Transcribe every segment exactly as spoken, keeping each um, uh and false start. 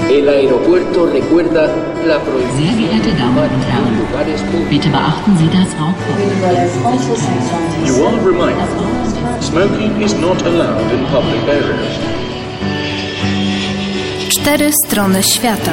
El aeropuerto recuerda la prohibición. Sehr geehrte Damen und Herren, bitte beachten Sie das Rauchverbot. You are reminded, smoking is not allowed in public areas. Cztery strony świata.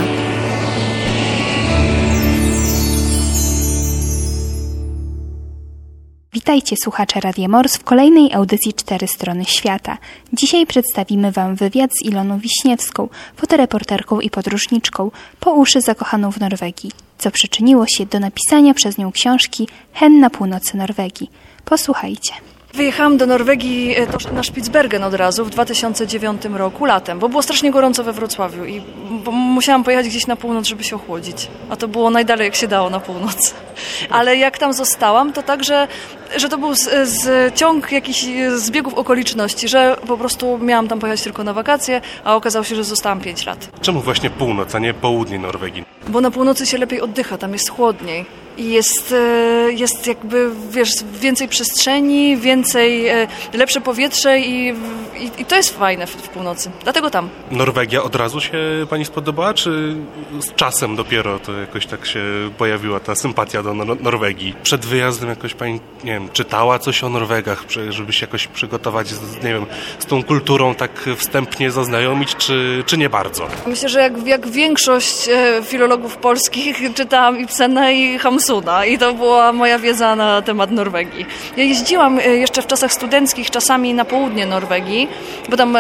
Witajcie słuchacze Radia Mors w kolejnej audycji Cztery Strony Świata. Dzisiaj przedstawimy Wam wywiad z Iloną Wiśniewską, fotoreporterką i podróżniczką, po uszy zakochaną w Norwegii, co przyczyniło się do napisania przez nią książki Hen na północy Norwegii. Posłuchajcie. Wyjechałam do Norwegii na Spitsbergen od razu w dwa tysiące dziewiątym roku, latem, bo było strasznie gorąco we Wrocławiu i musiałam pojechać gdzieś na północ, żeby się ochłodzić. A to było najdalej jak się dało na północ. Ale jak tam zostałam, to tak, że, że to był z, z ciąg jakichś zbiegów okoliczności, że po prostu miałam tam pojechać tylko na wakacje, a okazało się, że zostałam pięć lat. Czemu właśnie północ, a nie południe Norwegii? Bo na północy się lepiej oddycha, tam jest chłodniej. I jest, jest jakby, wiesz, więcej przestrzeni, więcej, lepsze powietrze i, i, i to jest fajne w, w północy. Dlatego tam. Norwegia od razu się Pani spodobała, czy z czasem dopiero to jakoś tak się pojawiła ta sympatia do Nor- Norwegii? Przed wyjazdem jakoś Pani, nie wiem, czytała coś o Norwegach, żeby się jakoś przygotować, z, nie wiem, z tą kulturą tak wstępnie zaznajomić, czy, czy nie bardzo? Myślę, że jak, jak większość filologów polskich czytałam Ibsena i Hamsuna i to była moja wiedza na temat Norwegii. Ja jeździłam jeszcze w czasach studenckich czasami na południe Norwegii, bo tam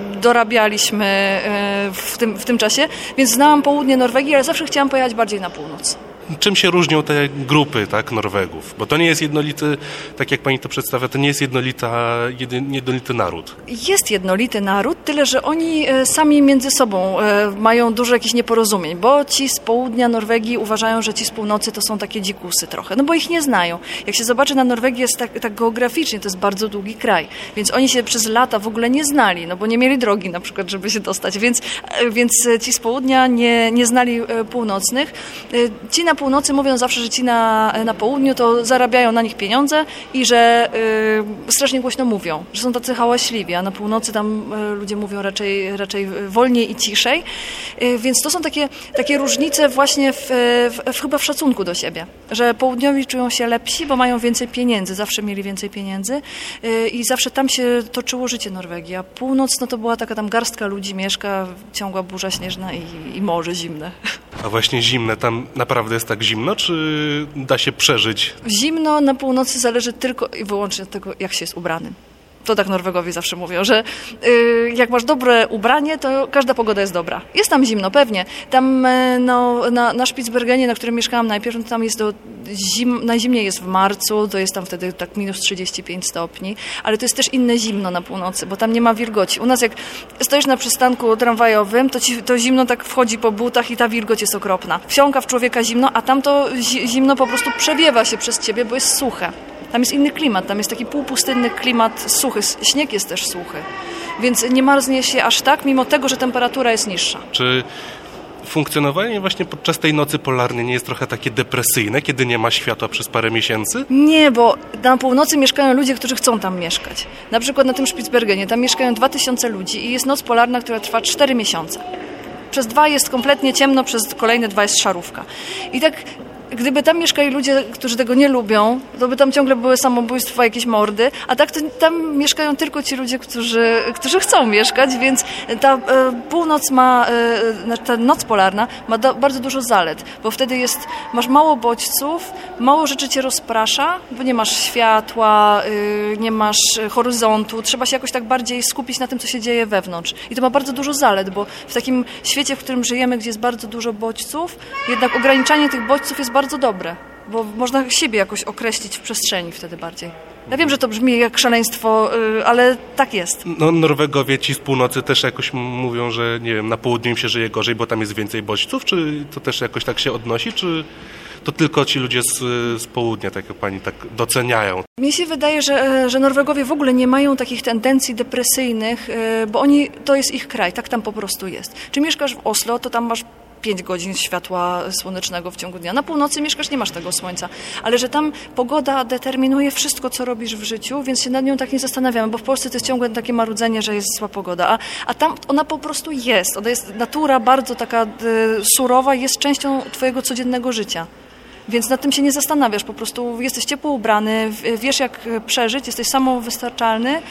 dorabialiśmy w tym, w tym czasie, więc znałam południe Norwegii, ale zawsze chciałam pojechać bardziej na północ. Czym się różnią te grupy, tak, Norwegów? Bo to nie jest jednolity, tak jak Pani to przedstawia, to nie jest jednolita, jednolity naród. Jest jednolity naród, tyle że oni sami między sobą mają dużo jakichś nieporozumień, bo ci z południa Norwegii uważają, że ci z północy to są takie dzikusy trochę, no bo ich nie znają. Jak się zobaczy na Norwegię jest tak, tak geograficznie, to jest bardzo długi kraj, więc oni się przez lata w ogóle nie znali, no bo nie mieli drogi na przykład, żeby się dostać, więc, więc ci z południa nie, nie znali północnych. Ci na północy mówią zawsze, że ci na, na południu to zarabiają na nich pieniądze i że y, strasznie głośno mówią, że są tacy hałaśliwi, a na północy tam y, ludzie mówią raczej, raczej wolniej i ciszej. Y, więc to są takie, takie różnice właśnie w, w, w, chyba w szacunku do siebie, że południowi czują się lepsi, bo mają więcej pieniędzy, zawsze mieli więcej pieniędzy y, i zawsze tam się toczyło życie Norwegii, a północ no to była taka tam garstka ludzi mieszka, ciągła burza śnieżna i, i morze zimne. A właśnie zimne, tam naprawdę jest tak zimno, czy da się przeżyć? Zimno na północy zależy tylko i wyłącznie od tego, jak się jest ubranym. To tak Norwegowie zawsze mówią, że y, jak masz dobre ubranie, to każda pogoda jest dobra. Jest tam zimno, pewnie. Tam y, no, na, na Spitsbergenie, na którym mieszkałam najpierw, no, tam jest do zim, najzimniej jest w marcu, to jest tam wtedy tak minus trzydzieści pięć stopni, ale to jest też inne zimno na północy, bo tam nie ma wilgoci. U nas jak stoisz na przystanku tramwajowym, to ci to zimno tak wchodzi po butach i ta wilgoć jest okropna. Wsiąka w człowieka zimno, a tam to zi, zimno po prostu przewiewa się przez ciebie, bo jest suche. Tam jest inny klimat, tam jest taki półpustynny klimat suchy, śnieg jest też suchy, więc nie marznie się aż tak, mimo tego, że temperatura jest niższa. Czy funkcjonowanie właśnie podczas tej nocy polarnej nie jest trochę takie depresyjne, kiedy nie ma światła przez parę miesięcy? Nie, bo na północy mieszkają ludzie, którzy chcą tam mieszkać. Na przykład na tym Spitsbergenie, tam mieszkają dwa tysiące ludzi i jest noc polarna, która trwa cztery miesiące. Przez dwa jest kompletnie ciemno, przez kolejne dwa jest szarówka. I tak gdyby tam mieszkali ludzie, którzy tego nie lubią, to by tam ciągle były samobójstwa, jakieś mordy, a tak to tam mieszkają tylko ci ludzie, którzy, którzy chcą mieszkać, więc ta e, północ ma, e, ta noc polarna ma do, bardzo dużo zalet, bo wtedy jest, masz mało bodźców, mało rzeczy cię rozprasza, bo nie masz światła, e, nie masz horyzontu, trzeba się jakoś tak bardziej skupić na tym, co się dzieje wewnątrz. I to ma bardzo dużo zalet, bo w takim świecie, w którym żyjemy, gdzie jest bardzo dużo bodźców, jednak ograniczanie tych bodźców jest bardzo dobre, bo można siebie jakoś określić w przestrzeni wtedy bardziej. Ja wiem, że to brzmi jak szaleństwo, ale tak jest. No, Norwegowie ci z północy też jakoś mówią, że nie wiem, na południu im się żyje gorzej, bo tam jest więcej bodźców, czy to też jakoś tak się odnosi, czy to tylko ci ludzie z, z południa, tak jak pani, tak doceniają? Mnie się wydaje, że, że Norwegowie w ogóle nie mają takich tendencji depresyjnych, bo oni, to jest ich kraj, tak tam po prostu jest. Czy mieszkasz w Oslo, to tam masz pięć godzin światła słonecznego w ciągu dnia. Na północy mieszkasz, nie masz tego słońca, ale że tam pogoda determinuje wszystko, co robisz w życiu, więc się nad nią tak nie zastanawiamy, bo w Polsce to jest ciągle takie marudzenie, że jest zła pogoda, a, a tam ona po prostu jest. Ona jest natura bardzo taka y, surowa, jest częścią twojego codziennego życia. Więc nad tym się nie zastanawiasz, po prostu jesteś ciepło ubrany, wiesz jak przeżyć, jesteś samowystarczalny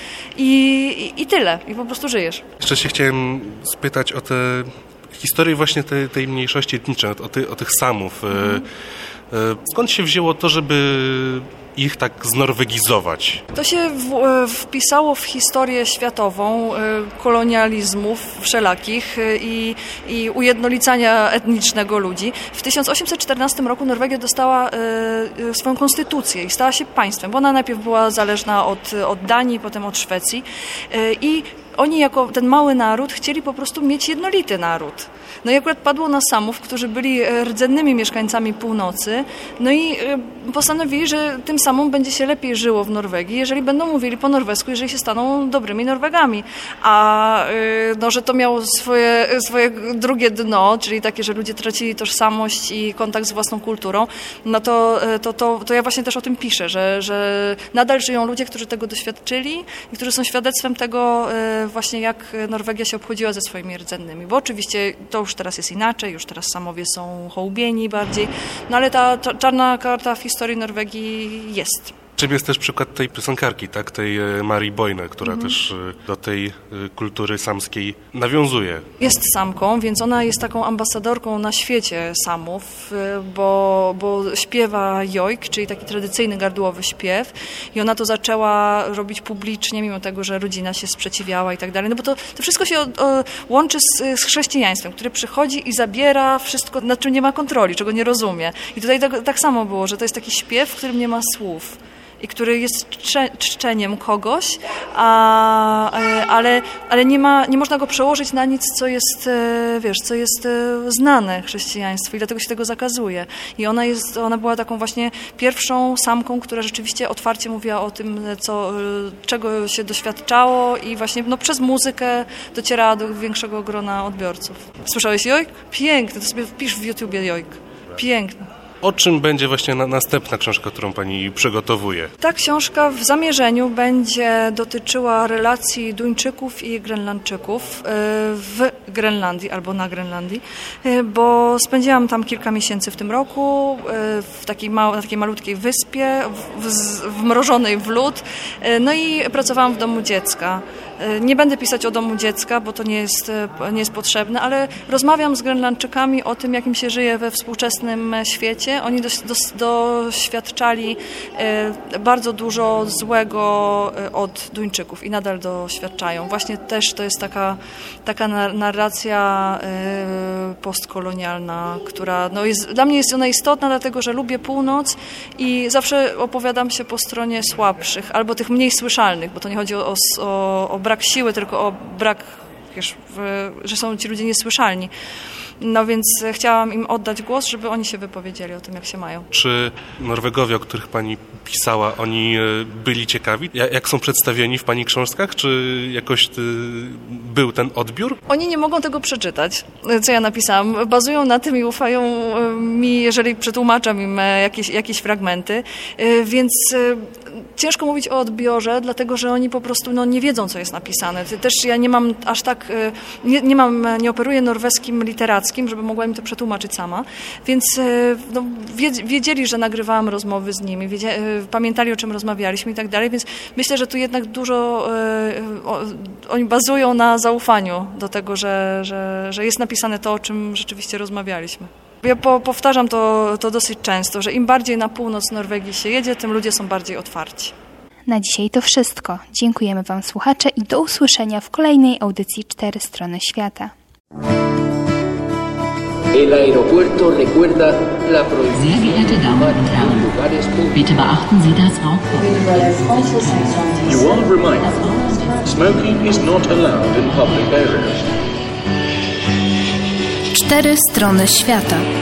i, i, i tyle, i po prostu żyjesz. Jeszcze się chciałem spytać o tę historię właśnie tej, tej mniejszości etnicznej, o, ty, o tych Samów. Mhm. Skąd się wzięło to, żeby ich tak znorwegizować? To się w, wpisało w historię światową kolonializmów wszelakich i, i ujednolicania etnicznego ludzi. W tysiąc osiemset czternastym roku Norwegia dostała swoją konstytucję i stała się państwem, bo ona najpierw była zależna od, od Danii, potem od Szwecji i oni jako ten mały naród chcieli po prostu mieć jednolity naród. No i akurat padło na Samów, którzy byli rdzennymi mieszkańcami północy, no i postanowili, że tym Samom będzie się lepiej żyło w Norwegii, jeżeli będą mówili po norwesku, jeżeli się staną dobrymi Norwegami. A no, że to miało swoje, swoje drugie dno, czyli takie, że ludzie tracili tożsamość i kontakt z własną kulturą, no to, to, to, to ja właśnie też o tym piszę, że, że nadal żyją ludzie, którzy tego doświadczyli i którzy są świadectwem tego właśnie, jak Norwegia się obchodziła ze swoimi rdzennymi. Bo oczywiście to już teraz jest inaczej, już teraz Samowie są hołubieni bardziej, no ale ta czarna karta w historii Norwegii jest. Czym jest też przykład tej piosenkarki, tak, tej Mari Boine, która mm. też do tej kultury samskiej nawiązuje. Jest Samką, więc ona jest taką ambasadorką na świecie Samów, bo, bo śpiewa jojk, czyli taki tradycyjny gardłowy śpiew i ona to zaczęła robić publicznie, mimo tego, że rodzina się sprzeciwiała i tak dalej, no bo to, to wszystko się o, o, łączy z, z chrześcijaństwem, które przychodzi i zabiera wszystko, nad czym nie ma kontroli, czego nie rozumie. I tutaj tak, tak samo było, że to jest taki śpiew, w którym nie ma słów i który jest czcze, czczeniem kogoś, a, ale, ale nie ma, nie można go przełożyć na nic, co jest, wiesz, co jest znane chrześcijaństwu i dlatego się tego zakazuje. I ona jest, ona była taką właśnie pierwszą Samką, która rzeczywiście otwarcie mówiła o tym, co, czego się doświadczało i właśnie no, przez muzykę docierała do większego grona odbiorców. Słyszałeś jojk? Piękny, to sobie wpisz w YouTubie jojk. Piękny. O czym będzie właśnie na, następna książka, którą pani przygotowuje? Ta książka w zamierzeniu będzie dotyczyła relacji Duńczyków i Grenlandczyków w Grenlandii albo na Grenlandii, bo spędziłam tam kilka miesięcy w tym roku w takiej mał, na takiej malutkiej wyspie, w, w, wmrożonej w lód, no i pracowałam w domu dziecka. Nie będę pisać o domu dziecka, bo to nie jest, nie jest potrzebne, ale rozmawiam z Grenlandczykami o tym, jak im się żyje we współczesnym świecie. Oni dos, dos, doświadczali bardzo dużo złego od Duńczyków i nadal doświadczają. Właśnie też to jest taka, taka narracja postkolonialna, która no jest, dla mnie jest ona istotna, dlatego że lubię północ i zawsze opowiadam się po stronie słabszych, albo tych mniej słyszalnych, bo to nie chodzi o, o, o brak siły, tylko o brak, wiesz, w, że są ci ludzie niesłyszalni. No więc chciałam im oddać głos, żeby oni się wypowiedzieli o tym, jak się mają. Czy Norwegowie, o których pani pisała, oni byli ciekawi? Jak są przedstawieni w pani książkach? Czy jakoś był ten odbiór? Oni nie mogą tego przeczytać, co ja napisałam. Bazują na tym i ufają mi, jeżeli przetłumaczam im jakieś, jakieś fragmenty. Więc ciężko mówić o odbiorze, dlatego że oni po prostu no, nie wiedzą, co jest napisane. Też ja nie mam aż tak, nie, nie mam, nie operuję norweskim literackim, żeby mogła im to przetłumaczyć sama. Więc no, wiedzieli, że nagrywałam rozmowy z nimi, wiedzieli, pamiętali, o czym rozmawialiśmy i tak dalej, więc myślę, że tu jednak dużo o, oni bazują na zaufaniu do tego, że, że, że jest napisane to, o czym rzeczywiście rozmawialiśmy. Ja po, powtarzam to, to dosyć często, że im bardziej na północ Norwegii się jedzie, tym ludzie są bardziej otwarci. Na dzisiaj to wszystko. Dziękujemy Wam, słuchacze, i do usłyszenia w kolejnej audycji Cztery Strony Świata. El aeropuerto recuerda la prohibición. Sehr geehrte Damen und Herren, bitte beachten Sie das Rauchverbot. You are reminded, smoking is not allowed in public areas. Cztery Strony Świata.